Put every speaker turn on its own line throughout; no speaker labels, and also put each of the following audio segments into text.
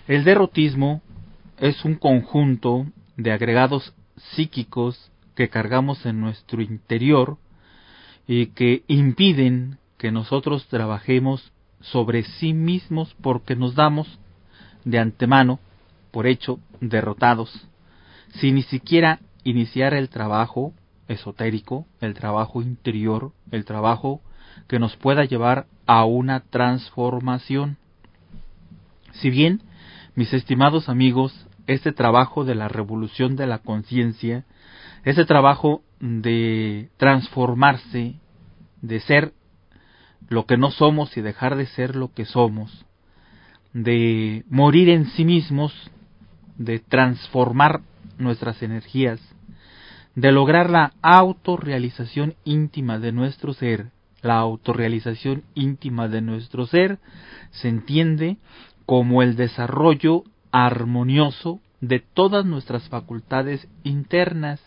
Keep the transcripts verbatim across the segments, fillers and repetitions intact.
El derrotismo es un conjunto de agregados psíquicos que cargamos en nuestro interior y que impiden que nosotros trabajemos sobre sí mismos porque nos damos de antemano por hecho derrotados, sin ni siquiera iniciar el trabajo esotérico, el trabajo interior, el trabajo que nos pueda llevar a una transformación. Si bien, mis estimados amigos, este trabajo de la revolución de la conciencia, ese trabajo de transformarse, de ser lo que no somos y dejar de ser lo que somos, de morir en sí mismos, de transformar nuestras energías, de lograr la autorrealización íntima de nuestro ser. La autorrealización íntima de nuestro ser se entiende como el desarrollo armonioso de todas nuestras facultades internas.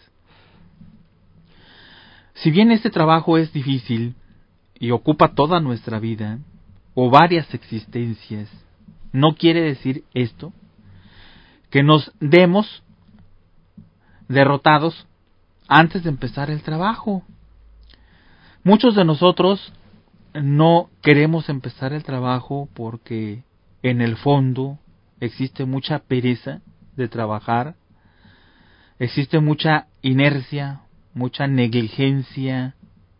Si bien este trabajo es difícil y ocupa toda nuestra vida o varias existencias, no quiere decir esto que nos demos derrotados antes de empezar el trabajo. Muchos de nosotros no queremos empezar el trabajo porque en el fondo existe mucha pereza de trabajar, existe mucha inercia, mucha negligencia,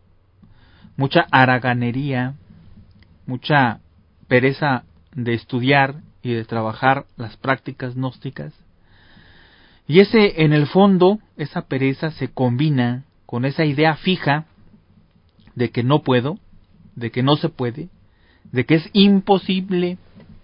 mucha haraganería, mucha pereza de estudiar y de trabajar las prácticas gnósticas. Y ese, en el fondo, esa pereza se combina con esa idea fija de que no puedo, de que no se puede, de que es imposible,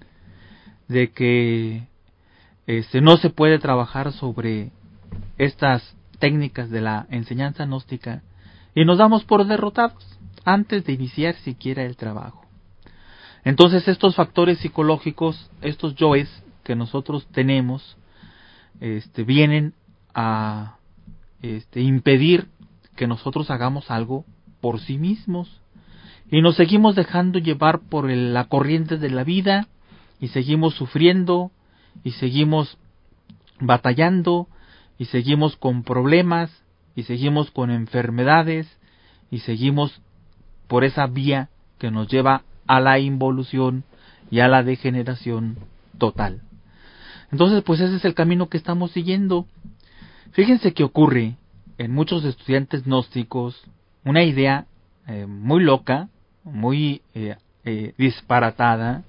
de que este, no se puede trabajar sobre estas técnicas de la enseñanza gnóstica, y nos damos por derrotados antes de iniciar siquiera el trabajo. Entonces estos factores psicológicos, estos yoes que nosotros tenemos, este, vienen a este, impedir que nosotros hagamos algo por sí mismos, y nos seguimos dejando llevar por el, la corriente de la vida, y seguimos sufriendo, y seguimos batallando, y seguimos con problemas, y seguimos con enfermedades, y seguimos por esa vía que nos lleva a la involución y a la degeneración total. Entonces, pues ese es el camino que estamos siguiendo. Fíjense que ocurre en muchos estudiantes gnósticos una idea eh, muy loca, muy eh, eh, disparatada,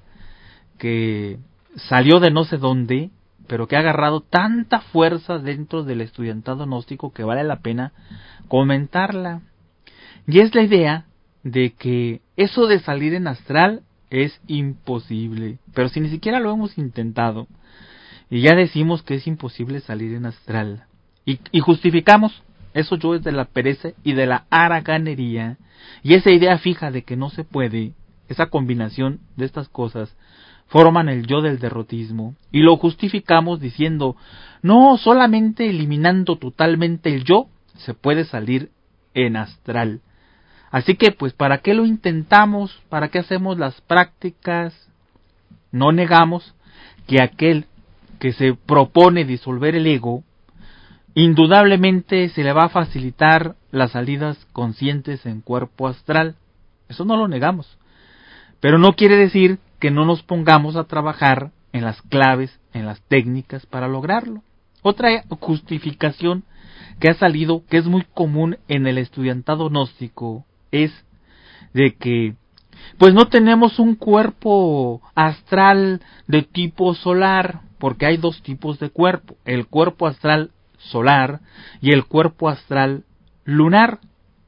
que salió de no sé dónde, pero que ha agarrado tanta fuerza dentro del estudiantado gnóstico que vale la pena comentarla. Y es la idea de que eso de salir en astral es imposible, pero si ni siquiera lo hemos intentado, y ya decimos que es imposible salir en astral, y, y justificamos eso yo es de la pereza y de la haraganería, y esa idea fija de que no se puede, esa combinación de estas cosas, forman el yo del derrotismo, y lo justificamos diciendo, no, solamente eliminando totalmente el yo, se puede salir en astral. Así que, pues, ¿para qué lo intentamos? ¿Para qué hacemos las prácticas? No negamos que aquel que se propone disolver el ego, indudablemente se le va a facilitar las salidas conscientes en cuerpo astral. Eso no lo negamos. Pero no quiere decir que no nos pongamos a trabajar en las claves, en las técnicas para lograrlo. Otra justificación que ha salido, que es muy común en el estudiantado gnóstico, es de que pues no tenemos un cuerpo astral de tipo solar, porque hay dos tipos de cuerpo, el cuerpo astral solar y el cuerpo astral lunar.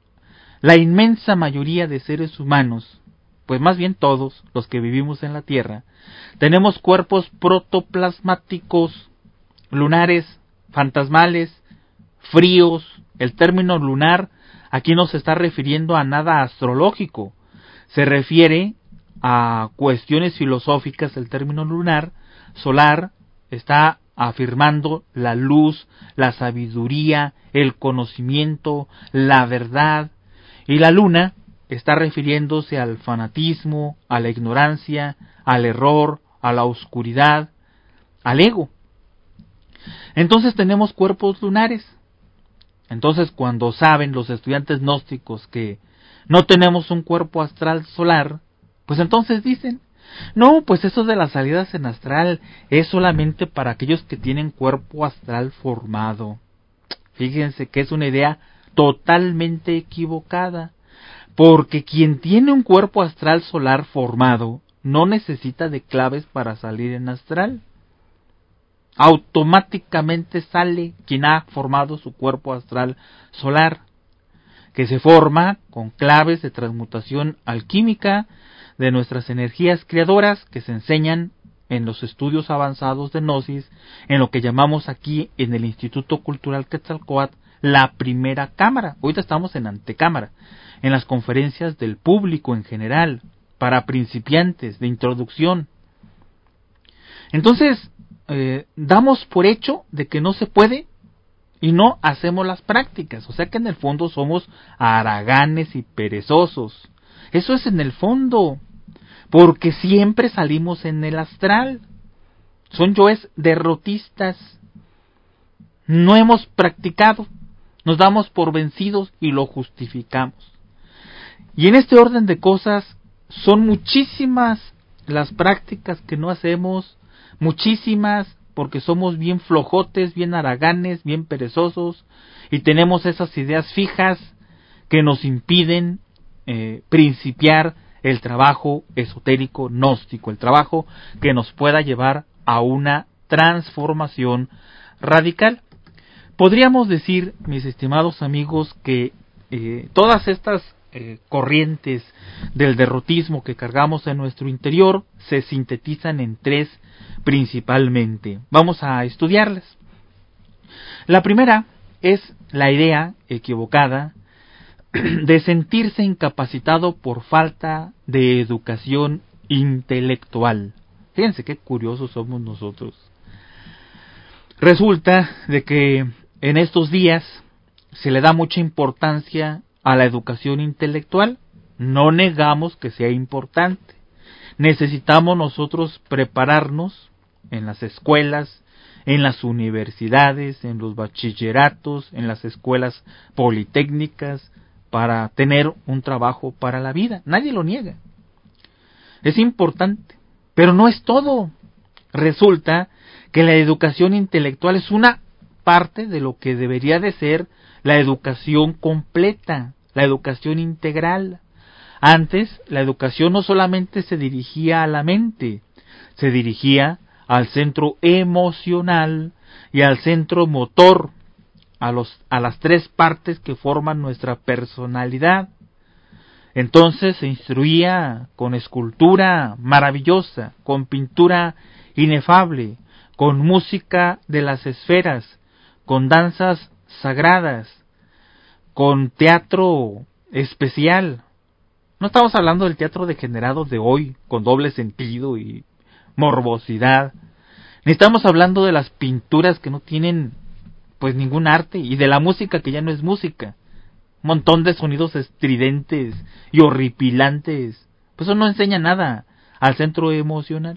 La inmensa mayoría de seres humanos, pues más bien todos los que vivimos en la Tierra, tenemos cuerpos protoplasmáticos, lunares, fantasmales, fríos. El término lunar aquí no se está refiriendo a nada astrológico, se refiere a cuestiones filosóficas. El término lunar, solar, está afirmando la luz, la sabiduría, el conocimiento, la verdad, y la luna está refiriéndose al fanatismo, a la ignorancia, al error, a la oscuridad, al ego. Entonces tenemos cuerpos lunares. Entonces cuando saben los estudiantes gnósticos que no tenemos un cuerpo astral solar, pues entonces dicen, no, pues eso de las salidas en astral es solamente para aquellos que tienen cuerpo astral formado. Fíjense que es una idea totalmente equivocada, porque quien tiene un cuerpo astral solar formado no necesita de claves para salir en astral. Automáticamente sale quien ha formado su cuerpo astral solar, que se forma con claves de transmutación alquímica de nuestras energías creadoras que se enseñan en los estudios avanzados de Gnosis, en lo que llamamos aquí en el Instituto Cultural Quetzalcóatl la primera cámara. Ahorita estamos en antecámara, en las conferencias del público en general, para principiantes, de introducción. Entonces, eh, damos por hecho de que no se puede y no hacemos las prácticas. O sea que en el fondo somos haraganes y perezosos. Eso es en el fondo, porque siempre salimos en el astral. Son yoes derrotistas. No hemos practicado, nos damos por vencidos y lo justificamos. Y en este orden de cosas, son muchísimas las prácticas que no hacemos, muchísimas, porque somos bien flojotes, bien haraganes, bien perezosos, y tenemos esas ideas fijas que nos impiden eh, principiar el trabajo esotérico gnóstico, el trabajo que nos pueda llevar a una transformación radical. Podríamos decir, mis estimados amigos, que eh, todas estas eh, corrientes del derrotismo que cargamos en nuestro interior se sintetizan en tres principalmente. Vamos a estudiarlas. La primera es la idea equivocada de sentirse incapacitado por falta de educación intelectual. Fíjense qué curiosos somos nosotros. Resulta de que en estos días se le da mucha importancia a la educación intelectual. No negamos que sea importante. Necesitamos nosotros prepararnos en las escuelas, en las universidades, en los bachilleratos, en las escuelas politécnicas, para tener un trabajo para la vida. Nadie lo niega. Es importante, pero no es todo. Resulta que la educación intelectual es una parte de lo que debería de ser la educación completa, la educación integral. Antes, la educación no solamente se dirigía a la mente, se dirigía al centro emocional y al centro motor, a, los, a las tres partes que forman nuestra personalidad. Entonces se instruía con escultura maravillosa, con pintura inefable, con música de las esferas, con danzas sagradas, con teatro especial. No estamos hablando del teatro degenerado de hoy, con doble sentido y morbosidad. Ni estamos hablando de las pinturas que no tienen pues ningún arte, y de la música que ya no es música. Un montón de sonidos estridentes y horripilantes. Pues eso no enseña nada al centro emocional.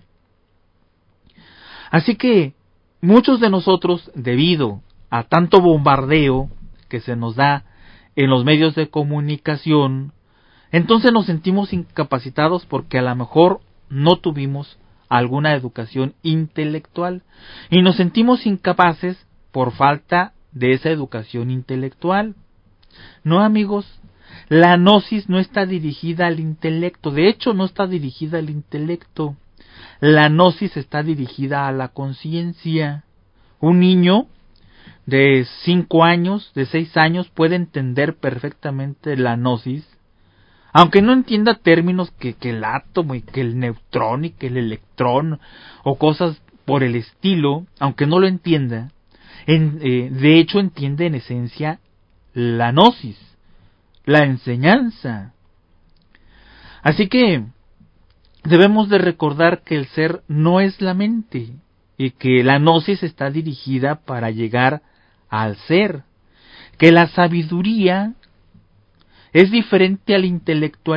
Así que muchos de nosotros, debido a tanto bombardeo que se nos da en los medios de comunicación, entonces nos sentimos incapacitados porque a lo mejor no tuvimos alguna educación intelectual y nos sentimos incapaces por falta de esa educación intelectual. No, amigos, la gnosis no está dirigida al intelecto. De hecho, no está dirigida al intelecto. La gnosis está dirigida a la conciencia. Un niño de cinco años, de seis años, puede entender perfectamente la gnosis, aunque no entienda términos que, que el átomo y que el neutrón y que el electrón o cosas por el estilo, aunque no lo entienda, en, eh, de hecho entiende en esencia la gnosis, la enseñanza. Así que debemos de recordar que el ser no es la mente y que la gnosis está dirigida para llegar al ser, que la sabiduría es diferente al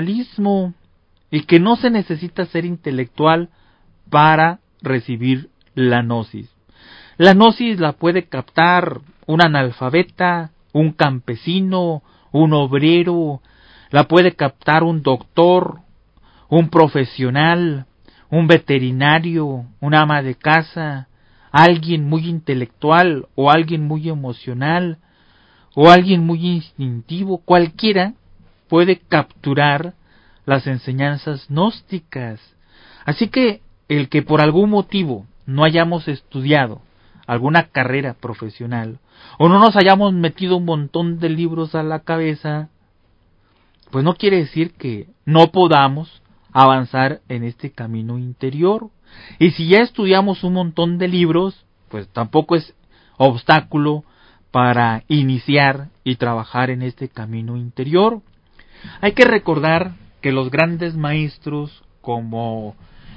intelectualismo y que no se necesita ser intelectual para recibir la gnosis. La gnosis la puede captar un analfabeta, un campesino, un obrero, la puede captar un doctor, un profesional, un veterinario, un ama de casa, alguien muy intelectual o alguien muy emocional o alguien muy instintivo. Cualquiera puede capturar las enseñanzas gnósticas. Así que el que por algún motivo no hayamos estudiado alguna carrera profesional o no nos hayamos metido un montón de libros a la cabeza, pues no quiere decir que no podamos avanzar en este camino interior. Y si ya estudiamos un montón de libros, pues tampoco es obstáculo para iniciar y trabajar en este camino interior. Hay que recordar que los grandes maestros como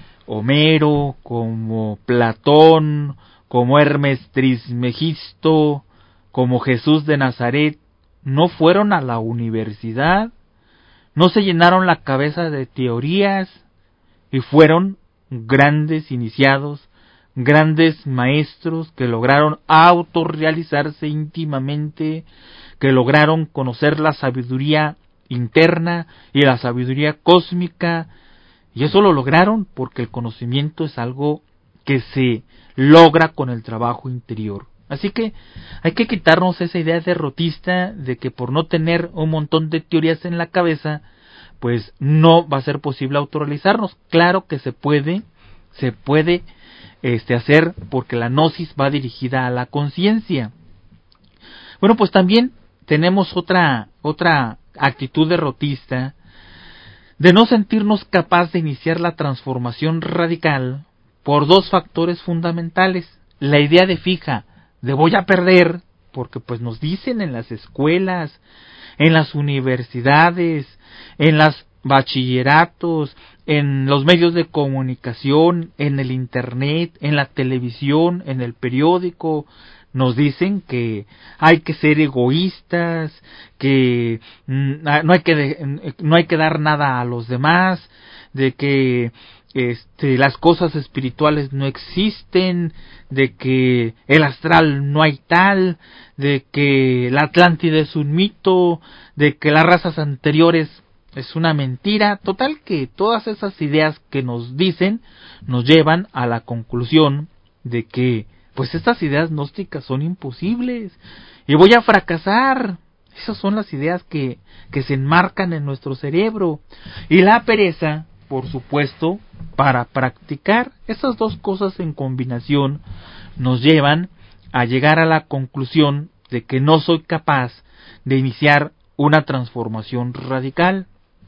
Homero, como Platón, como Hermes Trismegisto, como Jesús de Nazaret, no fueron a la universidad, no se llenaron la cabeza de teorías y fueron grandes iniciados, grandes maestros que lograron autorrealizarse íntimamente, que lograron conocer la sabiduría interna y la sabiduría cósmica, y eso lo lograron porque el conocimiento es algo que se logra con el trabajo interior. Así que hay que quitarnos esa idea derrotista de que por no tener un montón de teorías en la cabeza, pues no va a ser posible autorrealizarnos. Claro que se puede, se puede este, hacer porque la gnosis va dirigida a la conciencia. Bueno, pues también tenemos otra, otra actitud derrotista de no sentirnos capaz de iniciar la transformación radical por dos factores fundamentales. La idea de fija, de voy a perder, porque pues nos dicen en las escuelas, en las universidades, en los bachilleratos, en los medios de comunicación, en el internet, en la televisión, en el periódico, nos dicen que hay que ser egoístas, que no hay que no hay que dar nada a los demás, de que este las cosas espirituales no existen, de que el astral no hay tal, de que la Atlántida es un mito, de que las razas anteriores es una mentira. Total que todas esas ideas que nos dicen nos llevan a la conclusión de que pues estas ideas gnósticas son imposibles y voy a fracasar. Esas son las ideas que, que se enmarcan en nuestro cerebro. Y la pereza, por supuesto, para practicar. Esas dos cosas en combinación nos llevan a llegar a la conclusión de que no soy capaz de iniciar una transformación radical.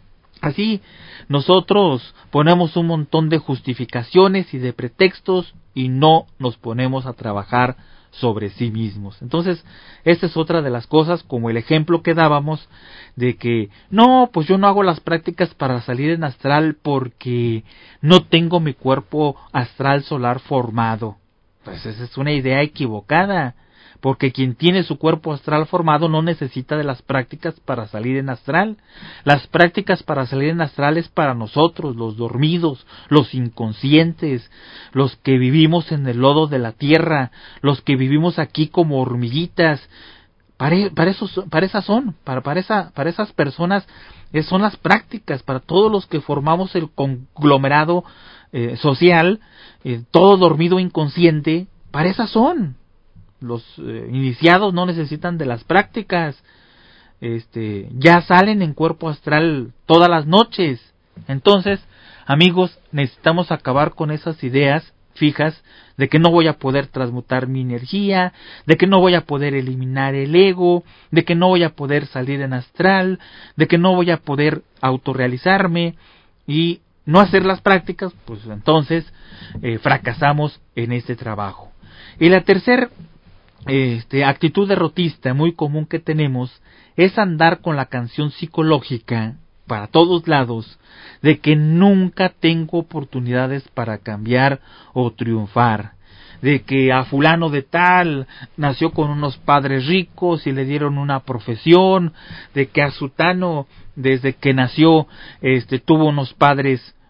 Así, nosotros ponemos un montón de justificaciones y de pretextos y no nos ponemos a trabajar sobre sí mismos. Entonces, esta es otra de las cosas, como el ejemplo que dábamos de que no, pues yo no hago las prácticas para salir en astral porque no tengo mi cuerpo astral solar formado. Pues esa es una idea equivocada, porque quien tiene su cuerpo astral formado no necesita de las prácticas para salir en astral. Las prácticas para salir en astral es para nosotros, los dormidos, los inconscientes, los que vivimos en el lodo de la tierra, los que vivimos aquí como hormiguitas. Para, para, esos, para esas son, para, para, esa, para esas personas son las prácticas, para todos los que formamos el conglomerado eh, social, eh, todo dormido inconsciente, para esas son. Los eh, iniciados no necesitan de las prácticas, este, ya salen en cuerpo astral todas las noches. Entonces, amigos, necesitamos acabar con esas ideas fijas de que no voy a poder transmutar mi energía, de que no voy a poder eliminar el ego, de que no voy a poder salir en astral, de que no voy a poder autorrealizarme y no hacer las prácticas, pues entonces eh, fracasamos en este trabajo. Y la tercera Este, actitud derrotista muy común que tenemos es andar con la canción psicológica para todos lados de que nunca tengo oportunidades para cambiar o triunfar, de que a fulano de tal nació con unos padres ricos y le dieron una profesión, de que a sutano desde que nació este tuvo unos padres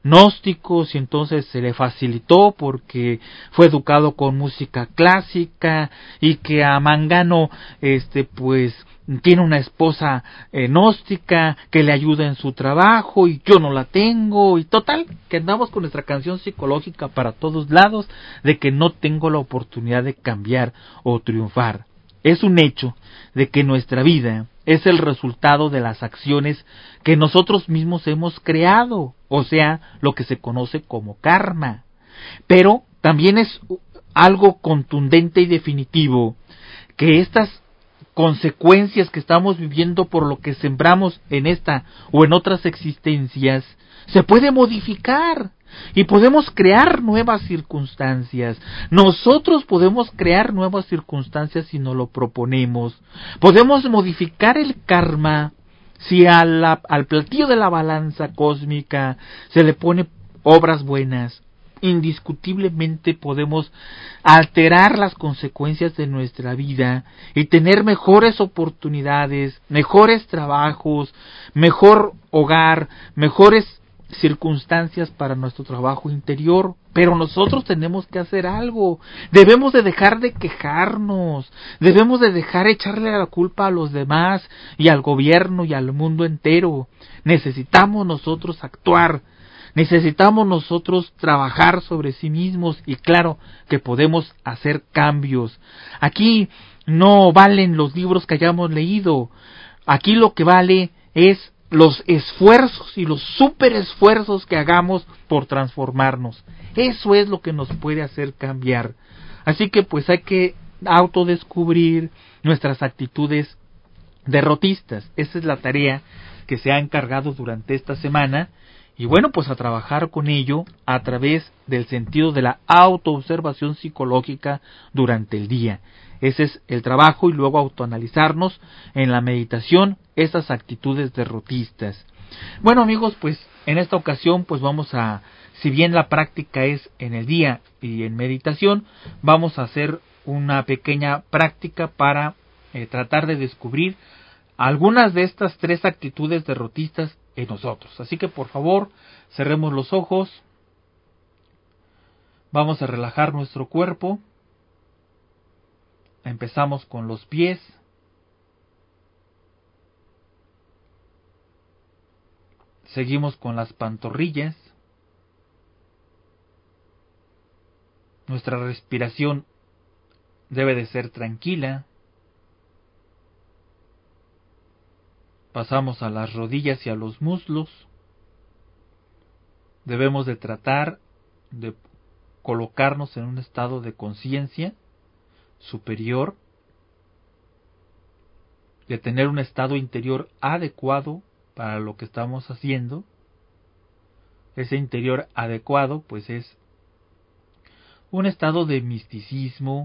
gnósticos y entonces se le facilitó porque fue educado con música clásica y que a Mangano este pues tiene una esposa eh, gnóstica que le ayuda en su trabajo y yo no la tengo y total que andamos con nuestra canción psicológica para todos lados de que no tengo la oportunidad de cambiar o triunfar. Es un hecho de que nuestra vida es el resultado de las acciones que nosotros mismos hemos creado, o sea, lo que se conoce como karma. Pero también es algo contundente y definitivo que estas consecuencias que estamos viviendo por lo que sembramos en esta o en otras existencias se puede modificar y podemos crear nuevas circunstancias. Nosotros podemos crear nuevas circunstancias si nos lo proponemos. Podemos modificar el karma si a la, al platillo de la balanza cósmica se le pone obras buenas. Indiscutiblemente podemos alterar las consecuencias de nuestra vida y tener mejores oportunidades, mejores trabajos, mejor hogar, mejores circunstancias para nuestro trabajo interior. Pero nosotros tenemos que hacer algo. Debemos de dejar de quejarnos, debemos de dejar echarle la culpa a los demás y al gobierno y al mundo entero. Necesitamos nosotros actuar. Necesitamos nosotros trabajar sobre sí mismos y claro que podemos hacer cambios. Aquí no valen los libros que hayamos leído. Aquí lo que vale es los esfuerzos y los super esfuerzos que hagamos por transformarnos. Eso es lo que nos puede hacer cambiar. Así que pues hay que autodescubrir nuestras actitudes derrotistas. Esa es la tarea que se ha encargado durante esta semana. Y bueno, pues a trabajar con ello a través del sentido de la autoobservación psicológica durante el día. Ese es el trabajo y luego autoanalizarnos en la meditación esas actitudes derrotistas. Bueno amigos, pues en esta ocasión pues vamos a, si bien la práctica es en el día y en meditación, vamos a hacer una pequeña práctica para eh, tratar de descubrir algunas de estas tres actitudes derrotistas en nosotros. Así que por favor, cerremos los ojos. Vamos a relajar nuestro cuerpo. Empezamos con los pies. Seguimos con las pantorrillas. Nuestra respiración debe de ser tranquila. Pasamos a las rodillas y a los muslos. Debemos de tratar de colocarnos en un estado de conciencia superior, de tener un estado interior adecuado para lo que estamos haciendo. Ese interior adecuado pues es un estado de misticismo,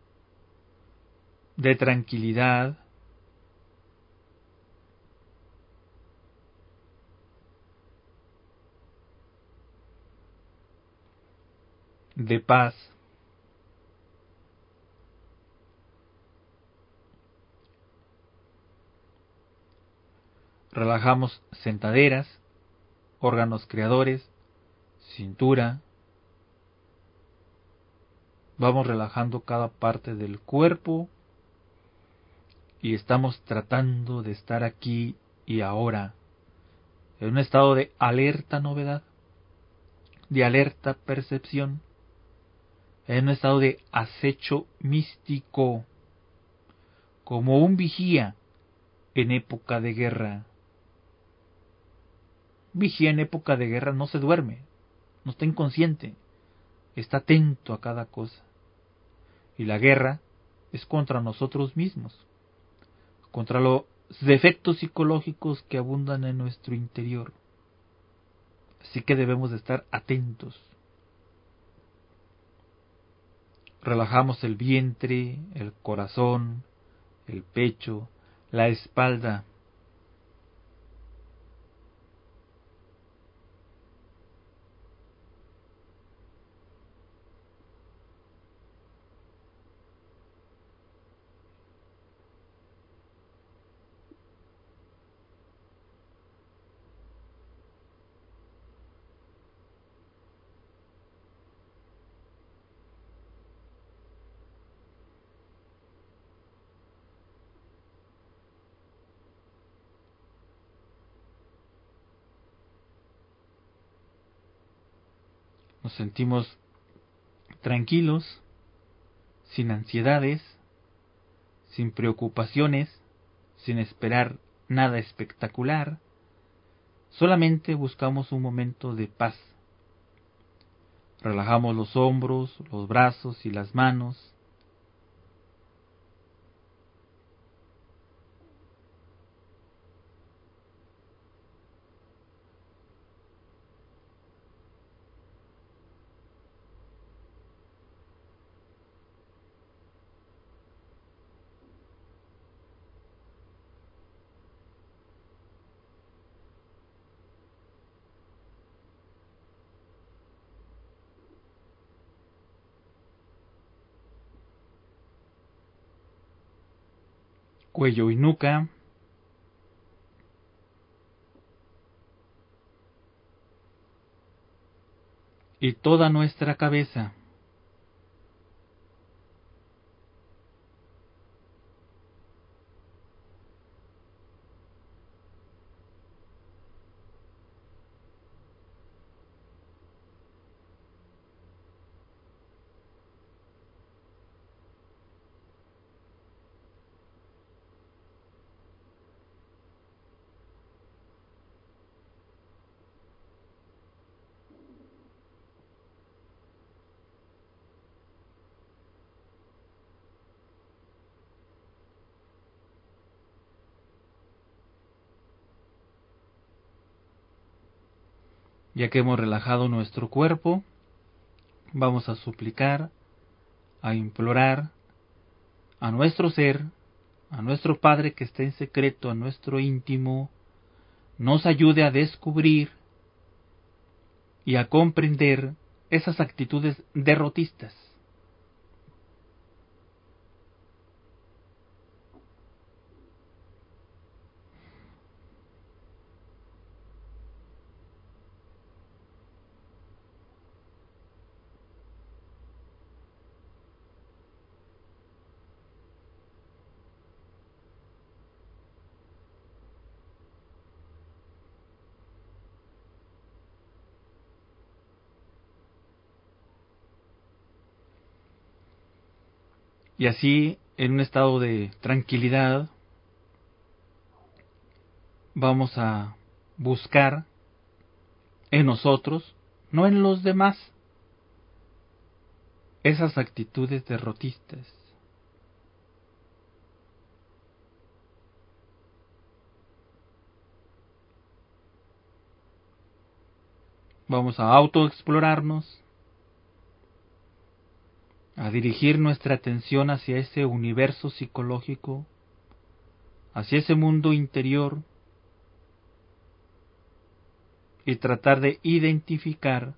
de tranquilidad, de paz. Relajamos sentaderas, órganos creadores, cintura. Vamos relajando cada parte del cuerpo y estamos tratando de estar aquí y ahora, en un estado de alerta novedad, de alerta percepción, en un estado de acecho místico, como un vigía en época de guerra. Vigía en época de guerra no se duerme, no está inconsciente, está atento a cada cosa. Y la guerra es contra nosotros mismos, contra los defectos psicológicos que abundan en nuestro interior. Así que debemos de estar atentos. Relajamos el vientre, el corazón, el pecho, la espalda. Nos sentimos tranquilos, sin ansiedades, sin preocupaciones, sin esperar nada espectacular. Solamente buscamos un momento de paz. Relajamos los hombros, los brazos y las manos. Cuello y nuca. Y toda nuestra cabeza. Ya que hemos relajado nuestro cuerpo, vamos a suplicar, a implorar a nuestro ser, a nuestro Padre que está en secreto, a nuestro íntimo, nos ayude a descubrir y a comprender esas actitudes derrotistas. Y así, en un estado de tranquilidad, vamos a buscar en nosotros, no en los demás, esas actitudes derrotistas. Vamos a autoexplorarnos, a dirigir nuestra atención hacia ese universo psicológico, hacia ese mundo interior, y tratar de identificar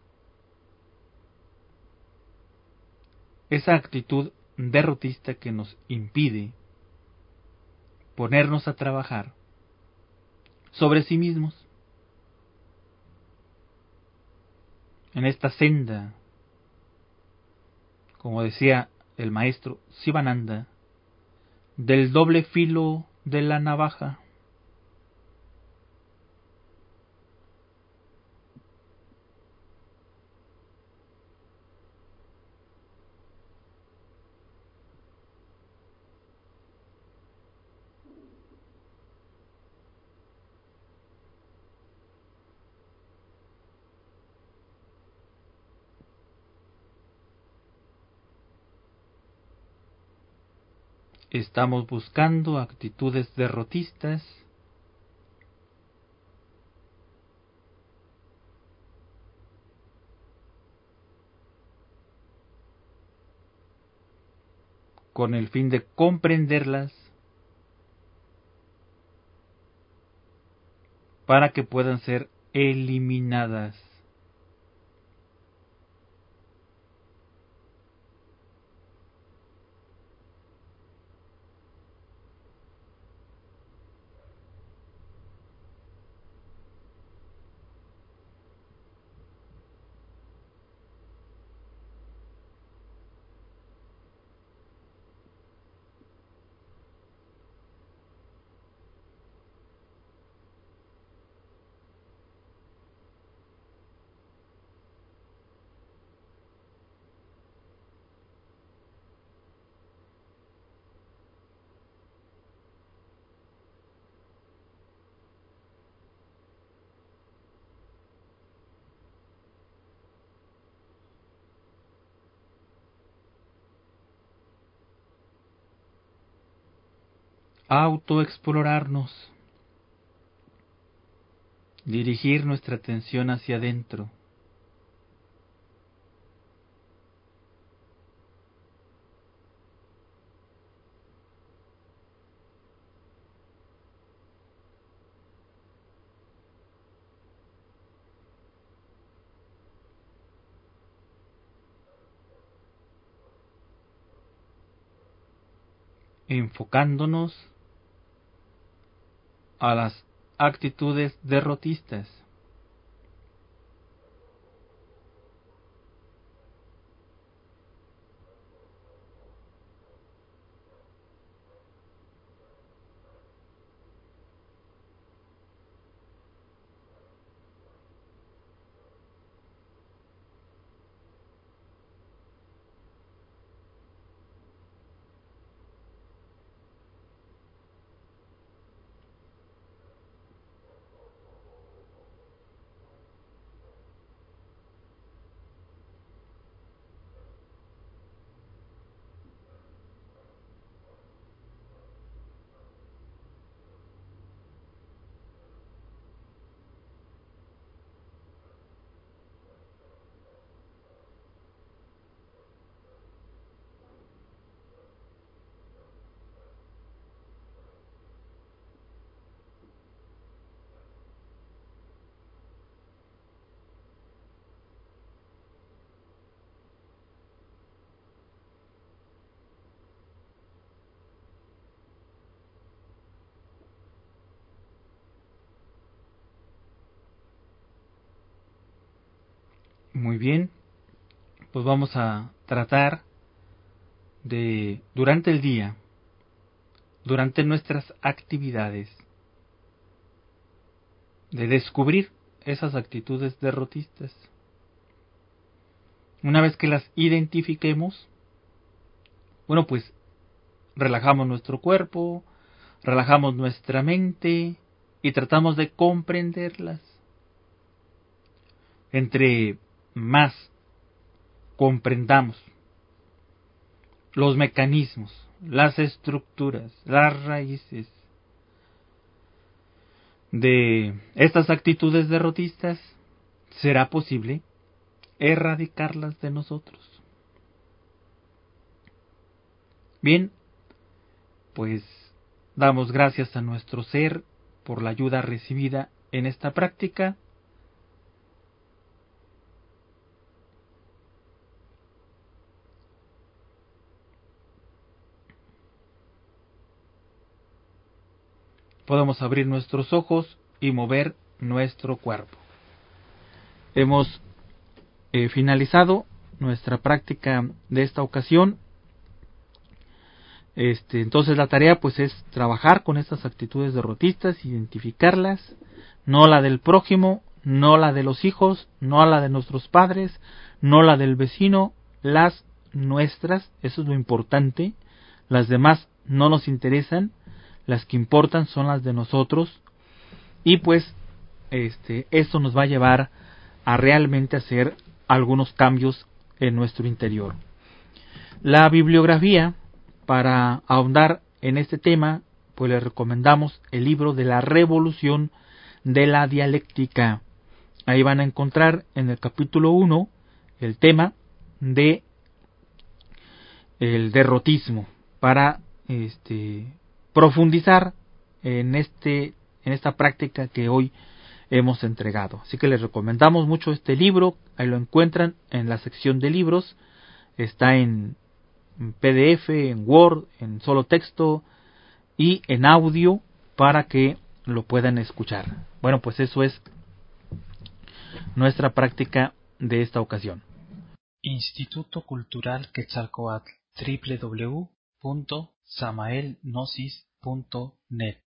esa actitud derrotista que nos impide ponernos a trabajar sobre sí mismos en esta senda, como decía el maestro Sivananda, del doble filo de la navaja. Estamos buscando actitudes derrotistas con el fin de comprenderlas para que puedan ser eliminadas. autoexplorarnos, dirigir nuestra atención hacia adentro. Enfocándonos a las actitudes derrotistas. Muy bien, pues vamos a tratar de, durante el día, durante nuestras actividades, de descubrir esas actitudes derrotistas. Una vez que las identifiquemos, bueno, pues relajamos nuestro cuerpo, relajamos nuestra mente y tratamos de comprenderlas. Entre más comprendamos los mecanismos, las estructuras, las raíces de estas actitudes derrotistas, será posible erradicarlas de nosotros. Bien, pues damos gracias a nuestro ser por la ayuda recibida en esta práctica. Podemos abrir nuestros ojos y mover nuestro cuerpo. Hemos eh, finalizado nuestra práctica de esta ocasión. Este, entonces la tarea pues es trabajar con estas actitudes derrotistas, identificarlas, no la del prójimo, no la de los hijos, no la de nuestros padres, no la del vecino, las nuestras, eso es lo importante. Las demás no nos interesan, las que importan son las de nosotros, y pues este, esto nos va a llevar a realmente hacer algunos cambios en nuestro interior. La bibliografía para ahondar en este tema, pues les recomendamos el libro de la Revolución de la Dialéctica. Ahí van a encontrar en el capítulo uno el tema de el derrotismo, para este profundizar en este en esta práctica que hoy hemos entregado. Así que les recomendamos mucho este libro. Ahí lo encuentran en la sección de libros. Está en P D F, en Word, en solo texto y en audio para que lo puedan escuchar. Bueno, pues eso es nuestra práctica de esta ocasión.
Instituto Cultural Quetzalcóatl, doble u doble u doble u punto samaelgnosis punto net